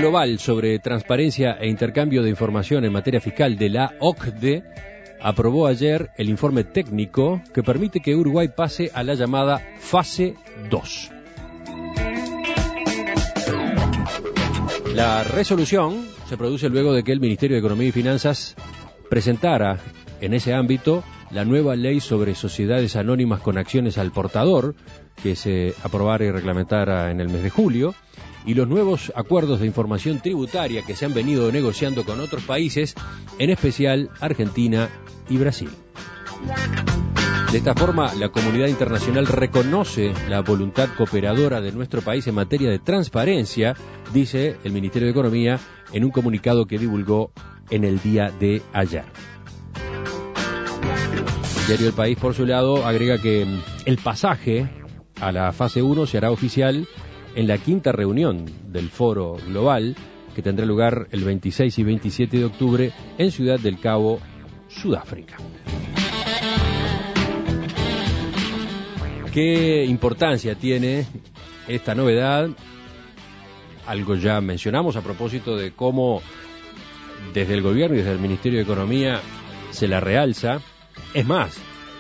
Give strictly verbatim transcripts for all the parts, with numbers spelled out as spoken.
Global sobre Transparencia e Intercambio de Información en materia fiscal de la O C D E aprobó ayer el informe técnico que permite que Uruguay pase a la llamada fase dos. La resolución se produce luego de que el Ministerio de Economía y Finanzas presentara en ese ámbito la nueva ley sobre sociedades anónimas con acciones al portador, que se aprobara y reglamentara en el mes de julio, y los nuevos acuerdos de información tributaria que se han venido negociando con otros países, en especial Argentina y Brasil. De esta forma, la comunidad internacional reconoce la voluntad cooperadora de nuestro país en materia de transparencia, dice el Ministerio de Economía en un comunicado que divulgó en el día de ayer. El diario El País, por su lado, agrega que el pasaje a la fase uno se hará oficial en la quinta reunión del Foro Global, que tendrá lugar el veintiséis y veintisiete de octubre en Ciudad del Cabo, Sudáfrica. ¿Qué importancia tiene esta novedad? Algo ya mencionamos a propósito de cómo desde el gobierno y desde el Ministerio de Economía se la realza. Es más,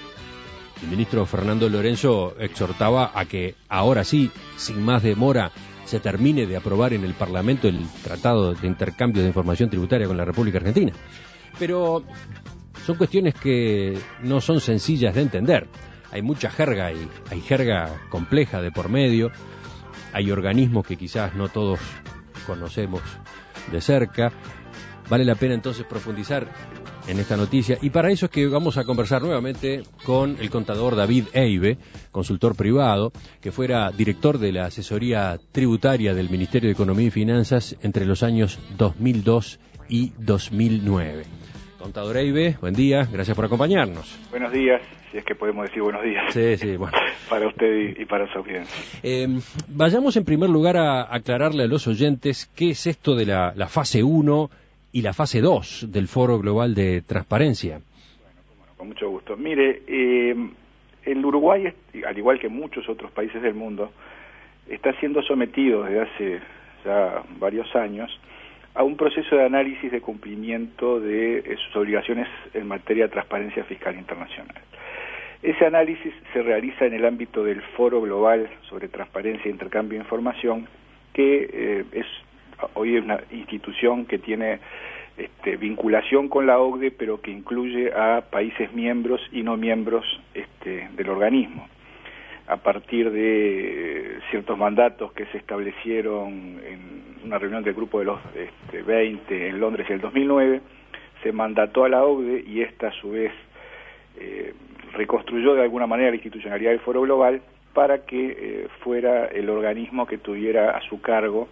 el ministro Fernando Lorenzo exhortaba a que ahora sí, sin más demora, se termine de aprobar en el Parlamento el Tratado de Intercambio de Información Tributaria con la República Argentina. Pero son cuestiones que no son sencillas de entender. Hay mucha jerga y hay jerga compleja de por medio. Hay organismos que quizás no todos conocemos de cerca. Vale la pena entonces profundizar en esta noticia, y para eso es que vamos a conversar nuevamente con el contador David Eibe, consultor privado, que fuera director de la asesoría tributaria del Ministerio de Economía y Finanzas entre los años dos mil dos y dos mil nueve. Contador Eibe, buen día, gracias por acompañarnos. Buenos días, si es que podemos decir buenos días. Sí, sí, bueno. Para usted y para su audiencia. Eh, vayamos en primer lugar a aclararle a los oyentes qué es esto de la, la fase uno y la fase dos del Foro Global de Transparencia. Bueno, cómo no, con mucho gusto. Mire, eh, el Uruguay, al igual que muchos otros países del mundo, está siendo sometido desde hace ya varios años a un proceso de análisis de cumplimiento de eh, sus obligaciones en materia de transparencia fiscal internacional. Ese análisis se realiza en el ámbito del Foro Global sobre Transparencia e Intercambio de Información, que eh, es hoy es una institución que tiene este, vinculación con la O C D E, pero que incluye a países miembros y no miembros este, del organismo. A partir de ciertos mandatos que se establecieron en una reunión del grupo de los este, veinte en Londres en el dos mil nueve, se mandató a la O C D E y esta a su vez eh, reconstruyó de alguna manera la institucionalidad del Foro Global para que eh, fuera el organismo que tuviera a su cargo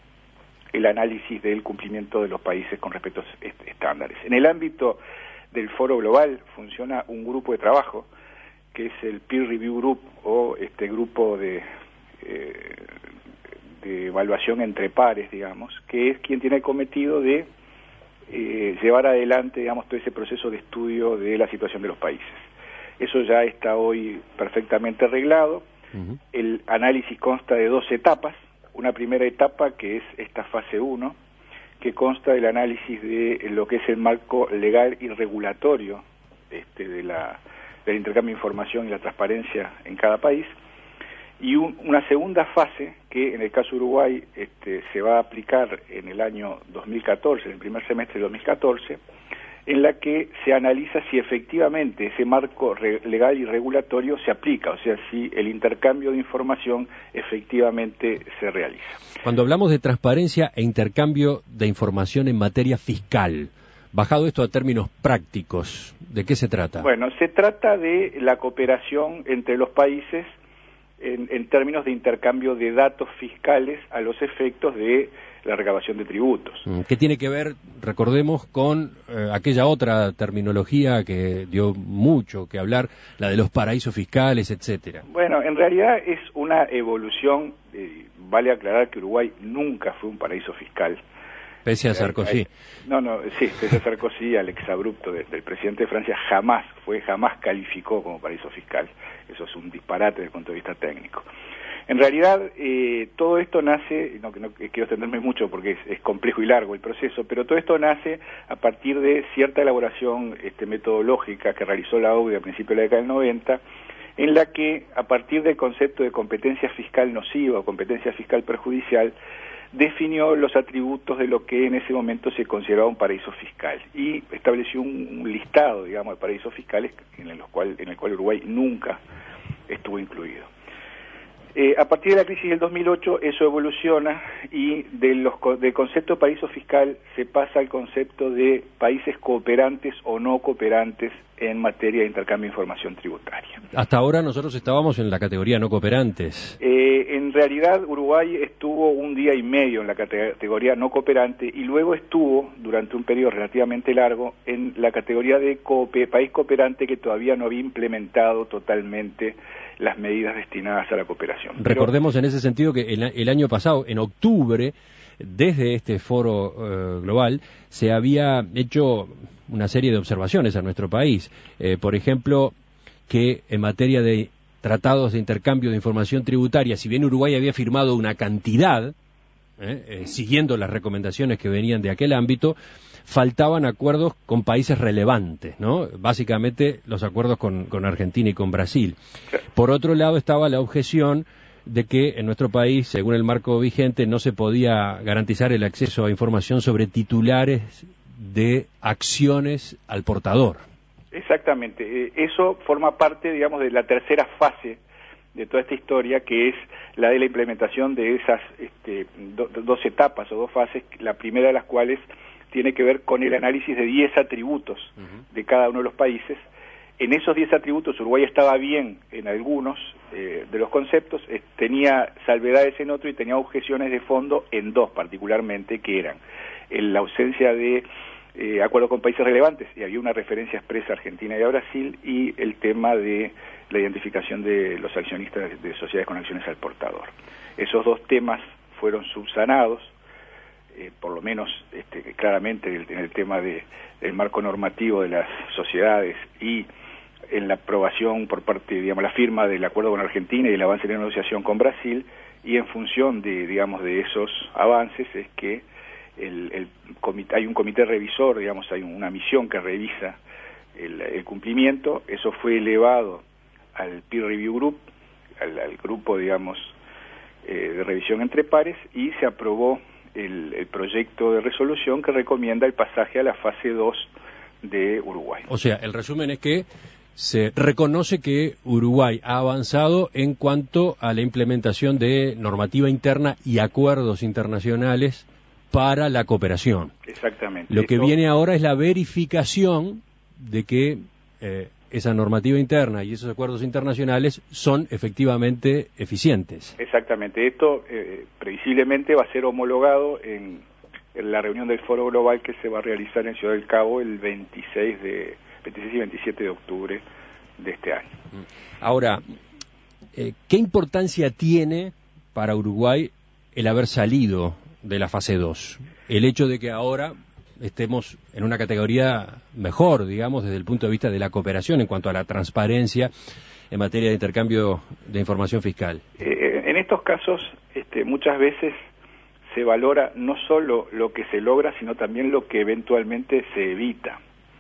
el análisis del cumplimiento de los países con respecto a estos estándares. En el ámbito del Foro Global funciona un grupo de trabajo, que es el Peer Review Group, o este grupo de, eh, de evaluación entre pares, digamos, que es quien tiene el cometido de eh, llevar adelante, digamos, todo ese proceso de estudio de la situación de los países. Eso ya está hoy perfectamente arreglado. Uh-huh. El análisis consta de dos etapas. Una primera etapa, que es esta fase uno, que consta del análisis de lo que es el marco legal y regulatorio este, de la, del intercambio de información y la transparencia en cada país, y un, una segunda fase que en el caso de Uruguay este, se va a aplicar en el año dos mil catorce, en el primer semestre de dos mil catorce, en la que se analiza si efectivamente ese marco legal y regulatorio se aplica, o sea, si el intercambio de información efectivamente se realiza. Cuando hablamos de transparencia e intercambio de información en materia fiscal, bajado esto a términos prácticos, ¿de qué se trata? Bueno, se trata de la cooperación entre los países en, en términos de intercambio de datos fiscales a los efectos de la recabación de tributos. ¿Qué tiene que ver, recordemos, con eh, aquella otra terminología que dio mucho que hablar, la de los paraísos fiscales, etcétera? Bueno, en realidad es una evolución, eh, vale aclarar que Uruguay nunca fue un paraíso fiscal. Pese a Sarkozy. Eh, no, no, sí, pese a Sarkozy, al exabrupto de, del presidente de Francia, jamás fue, jamás calificó como paraíso fiscal. Eso es un disparate desde el punto de vista técnico. En realidad, eh, todo esto nace, no, no quiero extenderme mucho porque es, es complejo y largo el proceso, pero todo esto nace a partir de cierta elaboración este, metodológica que realizó la O C D E a principios de la década del noventa, en la que, a partir del concepto de competencia fiscal nociva o competencia fiscal perjudicial, definió los atributos de lo que en ese momento se consideraba un paraíso fiscal y estableció un, un listado, digamos, de paraísos fiscales en, los cual, en el cual Uruguay nunca estuvo incluido. Eh, a partir de la crisis del dos mil ocho eso evoluciona y de los, del concepto de paraíso fiscal se pasa al concepto de países cooperantes o no cooperantes en materia de intercambio de información tributaria. Hasta ahora nosotros estábamos en la categoría no cooperantes. Eh, en realidad Uruguay estuvo un día y medio en la categoría no cooperante y luego estuvo durante un periodo relativamente largo en la categoría de cooper, país cooperante que todavía no había implementado totalmente las medidas destinadas a la cooperación. Recordemos Pero, en ese sentido que el, el año pasado, en octubre, desde este foro eh, global, se había hecho una serie de observaciones a nuestro país. Eh, por ejemplo, que en materia de tratados de intercambio de información tributaria, si bien Uruguay había firmado una cantidad, eh, eh, siguiendo las recomendaciones que venían de aquel ámbito, faltaban acuerdos con países relevantes, ¿no? Básicamente los acuerdos con, con Argentina y con Brasil. Por otro lado estaba la objeción de que en nuestro país, según el marco vigente, no se podía garantizar el acceso a información sobre titulares de acciones al portador. Exactamente. Eso forma parte, digamos, de la tercera fase de toda esta historia, que es la de la implementación de esas este, do, dos etapas o dos fases, la primera de las cuales tiene que ver con el análisis de diez atributos uh-huh. de cada uno de los países. En esos diez atributos Uruguay estaba bien en algunos eh, de los conceptos, eh, tenía salvedades en otro y tenía objeciones de fondo en dos particularmente, que eran en la ausencia de eh, acuerdos con países relevantes, y había una referencia expresa a Argentina y a Brasil, y el tema de la identificación de los accionistas de sociedades con acciones al portador. Esos dos temas fueron subsanados, Eh, por lo menos este, claramente en el, en el tema de, del marco normativo de las sociedades y en la aprobación por parte, digamos, la firma del acuerdo con Argentina y el avance de la negociación con Brasil, y en función de, digamos, de esos avances es que el, el comité, hay un comité revisor, digamos, hay una misión que revisa el, el cumplimiento. Eso fue elevado al peer review group, al, al grupo, digamos, eh, de revisión entre pares, y se aprobó El, el proyecto de resolución que recomienda el pasaje a la fase dos de Uruguay. O sea, el resumen es que se reconoce que Uruguay ha avanzado en cuanto a la implementación de normativa interna y acuerdos internacionales para la cooperación. Exactamente. Lo que Esto... viene ahora es la verificación de que eh, esa normativa interna y esos acuerdos internacionales son efectivamente eficientes. Exactamente. Esto eh, previsiblemente va a ser homologado en, en la reunión del Foro Global que se va a realizar en Ciudad del Cabo el veintiséis, de, veintiséis y veintisiete de octubre de este año. Ahora, eh, ¿qué importancia tiene para Uruguay el haber salido de la fase dos? El hecho de que ahora estemos en una categoría mejor, digamos, desde el punto de vista de la cooperación en cuanto a la transparencia en materia de intercambio de información fiscal. Eh, en estos casos, este, muchas veces se valora no solo lo que se logra, sino también lo que eventualmente se evita.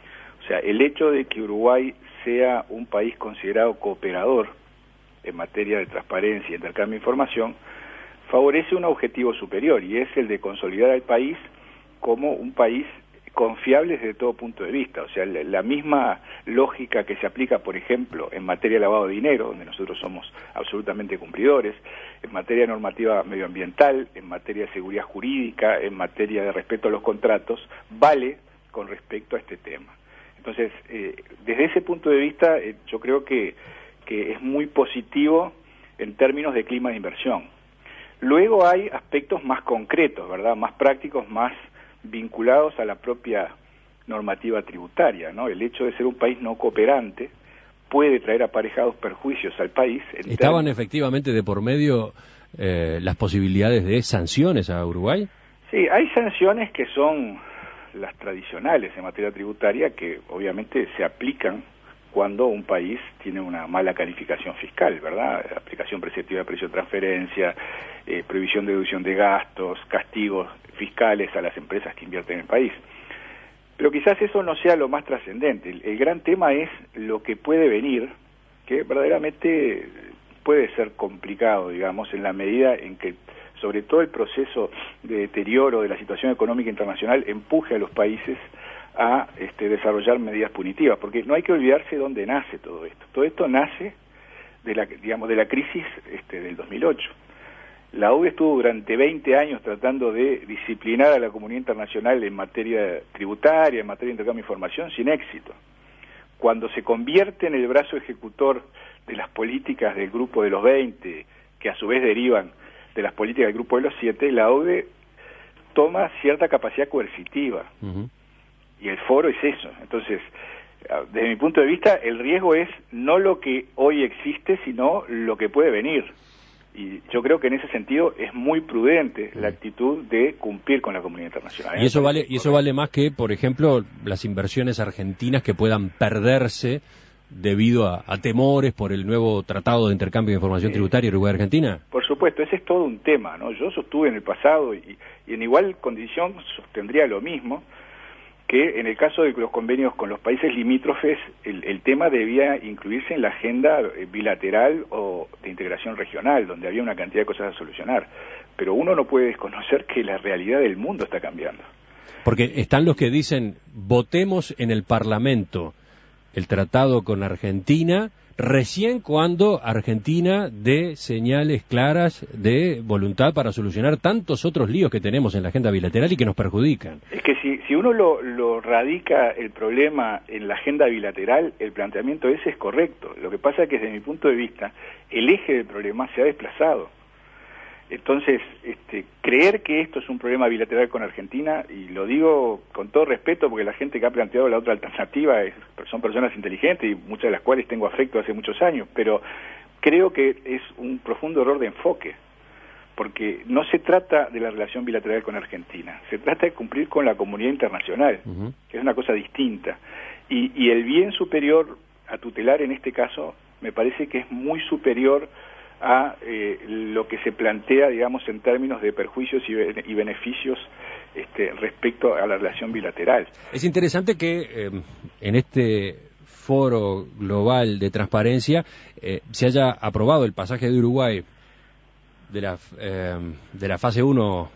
O sea, el hecho de que Uruguay sea un país considerado cooperador en materia de transparencia y intercambio de información favorece un objetivo superior, y es el de consolidar al país como un país confiable desde todo punto de vista. O sea, la, la misma lógica que se aplica, por ejemplo, en materia de lavado de dinero, donde nosotros somos absolutamente cumplidores, en materia normativa medioambiental, en materia de seguridad jurídica, en materia de respeto a los contratos, vale con respecto a este tema. Entonces, eh, desde ese punto de vista, eh, yo creo que, que es muy positivo en términos de clima de inversión. Luego hay aspectos más concretos, ¿verdad?, más prácticos, más vinculados a la propia normativa tributaria, ¿no? El hecho de ser un país no cooperante puede traer aparejados perjuicios al país. ¿Estaban efectivamente de por medio eh, las posibilidades de sanciones a Uruguay? Sí, hay sanciones que son las tradicionales en materia tributaria, que obviamente se aplican cuando un país tiene una mala calificación fiscal, ¿verdad? Aplicación preceptiva de precio de transferencia, eh, prohibición de deducción de gastos, castigos fiscales a las empresas que invierten en el país. Pero quizás eso no sea lo más trascendente. El, el gran tema es lo que puede venir, que verdaderamente puede ser complicado, digamos, en la medida en que sobre todo el proceso de deterioro de la situación económica internacional empuje a los países a este, desarrollar medidas punitivas, porque no hay que olvidarse dónde nace todo esto. Todo esto nace de la, digamos, de la crisis este, del dos mil ocho. La U D estuvo durante veinte años tratando de disciplinar a la comunidad internacional en materia tributaria, en materia de intercambio de información, sin éxito. Cuando se convierte en el brazo ejecutor de las políticas del Grupo de los veinte, que a su vez derivan de las políticas del Grupo de los siete, la O C D E toma cierta capacidad coercitiva. Uh-huh. Y el foro es eso. Entonces, desde mi punto de vista, el riesgo es no lo que hoy existe, sino lo que puede venir. Y yo creo que en ese sentido es muy prudente la actitud de cumplir con la comunidad internacional. Y eso vale, y eso vale más que, por ejemplo, las inversiones argentinas que puedan perderse debido a, a temores por el nuevo Tratado de Intercambio de Información sí. Tributaria Uruguay-Argentina. Por supuesto, ese es todo un tema, ¿no? Yo sostuve en el pasado y, y en igual condición sostendría lo mismo, que en el caso de los convenios con los países limítrofes, el, el tema debía incluirse en la agenda bilateral o de integración regional, donde había una cantidad de cosas a solucionar. Pero uno no puede desconocer que la realidad del mundo está cambiando. Porque están los que dicen, votemos en el Parlamento el tratado con Argentina, recién cuando Argentina dé señales claras de voluntad para solucionar tantos otros líos que tenemos en la agenda bilateral y que nos perjudican. Es que si, si uno lo, lo radica el problema en la agenda bilateral, el planteamiento ese es correcto. Lo que pasa es que desde mi punto de vista, el eje del problema se ha desplazado. Entonces, este, creer que esto es un problema bilateral con Argentina, y lo digo con todo respeto porque la gente que ha planteado la otra alternativa es, son personas inteligentes y muchas de las cuales tengo afecto hace muchos años, pero creo que es un profundo error de enfoque, porque no se trata de la relación bilateral con Argentina, se trata de cumplir con la comunidad internacional, uh-huh. que es una cosa distinta, y, y el bien superior a tutelar en este caso me parece que es muy superior a eh, lo que se plantea, digamos, en términos de perjuicios y, be- y beneficios este, respecto a la relación bilateral. Es interesante que eh, en este foro global de transparencia eh, se haya aprobado el pasaje de Uruguay de la, eh, de la fase uno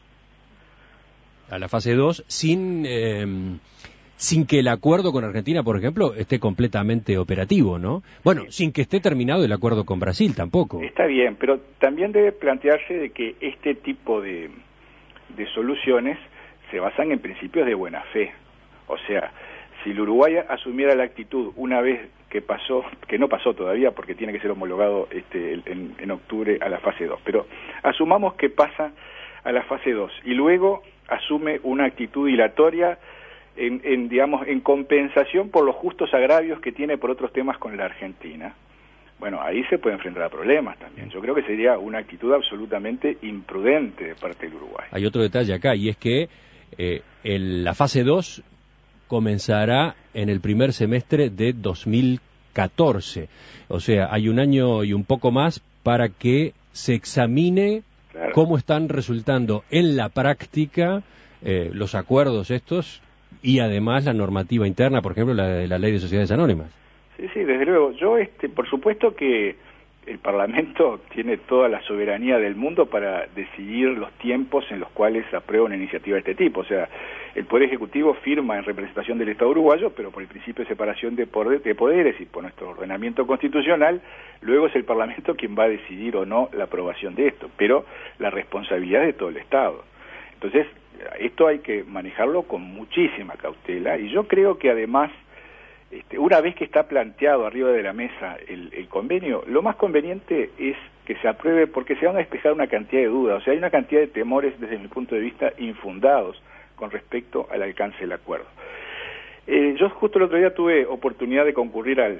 a la fase dos sin... Eh, sin que el acuerdo con Argentina, por ejemplo, esté completamente operativo, ¿no? Bueno, sí. Sin que esté terminado el acuerdo con Brasil tampoco. Está bien, pero también debe plantearse de que este tipo de, de soluciones se basan en principios de buena fe. O sea, si el Uruguay asumiera la actitud una vez que pasó, que no pasó todavía porque tiene que ser homologado este, en, en octubre a la fase dos, pero asumamos que pasa a la fase dos y luego asume una actitud dilatoria En, en, digamos, en compensación por los justos agravios que tiene por otros temas con la Argentina, bueno, ahí se puede enfrentar a problemas también. Yo creo que sería una actitud absolutamente imprudente de parte del Uruguay. Hay otro detalle acá, y es que eh, el, la fase dos comenzará en el primer semestre de dos mil catorce. O sea, hay un año y un poco más para que se examine claro. cómo están resultando en la práctica eh, los acuerdos estos, y además la normativa interna, por ejemplo, la de la Ley de Sociedades Anónimas. Sí, sí, desde luego. Yo, este, por supuesto que el Parlamento tiene toda la soberanía del mundo para decidir los tiempos en los cuales aprueba una iniciativa de este tipo. O sea, el Poder Ejecutivo firma en representación del Estado uruguayo, pero por el principio de separación de, poder, de poderes y por nuestro ordenamiento constitucional, luego es el Parlamento quien va a decidir o no la aprobación de esto, pero la responsabilidad es de todo el Estado. Entonces, esto hay que manejarlo con muchísima cautela, y yo creo que además, este, una vez que está planteado arriba de la mesa el, el convenio, lo más conveniente es que se apruebe, porque se van a despejar una cantidad de dudas. O sea, hay una cantidad de temores desde mi punto de vista infundados con respecto al alcance del acuerdo. Eh, yo justo el otro día tuve oportunidad de concurrir al,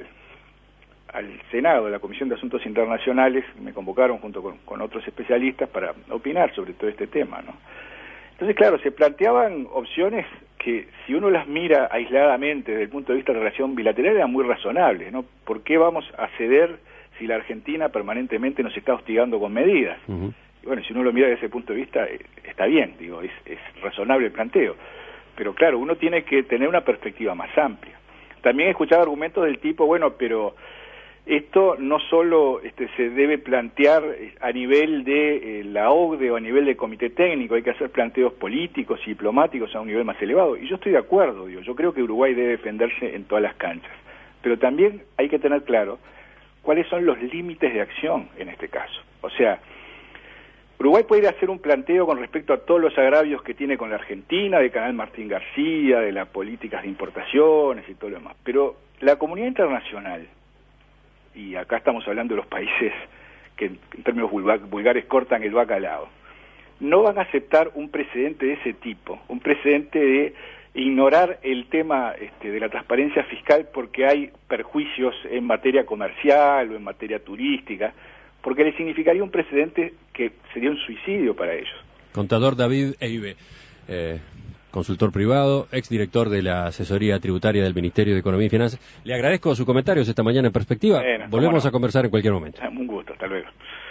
al Senado, de la Comisión de Asuntos Internacionales, me convocaron junto con, con otros especialistas para opinar sobre todo este tema, ¿no? Entonces, claro, se planteaban opciones que si uno las mira aisladamente desde el punto de vista de relación bilateral eran muy razonables, ¿no? ¿Por qué vamos a ceder si la Argentina permanentemente nos está hostigando con medidas? Uh-huh. Y bueno, si uno lo mira desde ese punto de vista, eh, está bien, digo, es, es razonable el planteo. Pero claro, uno tiene que tener una perspectiva más amplia. También he escuchado argumentos del tipo, bueno, pero esto no solo este, se debe plantear a nivel de eh, la O C D E o a nivel de comité técnico, hay que hacer planteos políticos y diplomáticos a un nivel más elevado. Y yo estoy de acuerdo, digo, yo creo que Uruguay debe defenderse en todas las canchas. Pero también hay que tener claro cuáles son los límites de acción en este caso. O sea, Uruguay puede ir a hacer un planteo con respecto a todos los agravios que tiene con la Argentina, del canal Martín García, de las políticas de importaciones y todo lo demás. Pero la comunidad internacional, y acá estamos hablando de los países que en términos vulgares cortan el bacalao, no van a aceptar un precedente de ese tipo, un precedente de ignorar el tema este, de la transparencia fiscal porque hay perjuicios en materia comercial o en materia turística, porque le significaría un precedente que sería un suicidio para ellos. Contador David Eibe, eh, consultor privado, exdirector de la asesoría tributaria del Ministerio de Economía y Finanzas. Le agradezco sus comentarios esta mañana en Perspectiva. Bueno, Volvemos no. a conversar en cualquier momento. Un gusto, hasta luego.